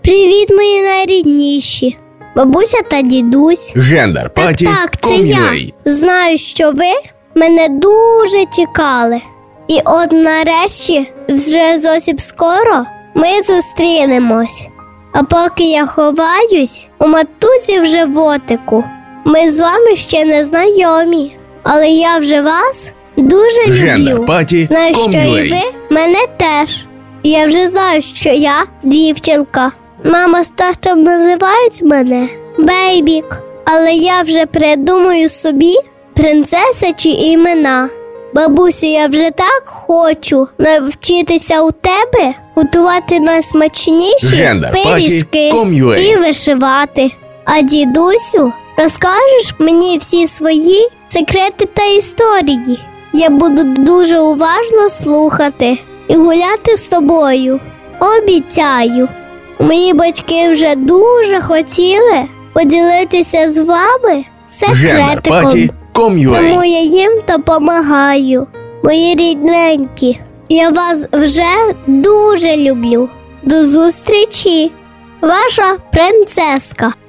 Привіт, мої найрідніші. Бабуся та дідусь. Гендер-паті. Так, це я. Знаю, що ви мене дуже чекали. І от нарешті, вже зовсім скоро, ми зустрінемось. А поки я ховаюсь, у матусі в животику. Ми з вами ще не знайомі, але я вже вас дуже люблю. Гендер-паті. Знаю, що і ви мене теж. Я вже знаю, що я дівчинка. Мама з татом називають мене Бейбік. Але я вже придумаю собі принцесячі імена. Бабусю, я вже так хочу навчитися у тебе готувати найсмачніші пиріжки і вишивати. А дідусю, розкажеш мені всі свої секрети та історії. Я буду дуже уважно слухати і гуляти з тобою. Обіцяю. Мої батьки вже дуже хотіли поділитися з вами секретиком. Тому я їм допомагаю. Мої рідненькі, я вас вже дуже люблю. До зустрічі, ваша принцеска.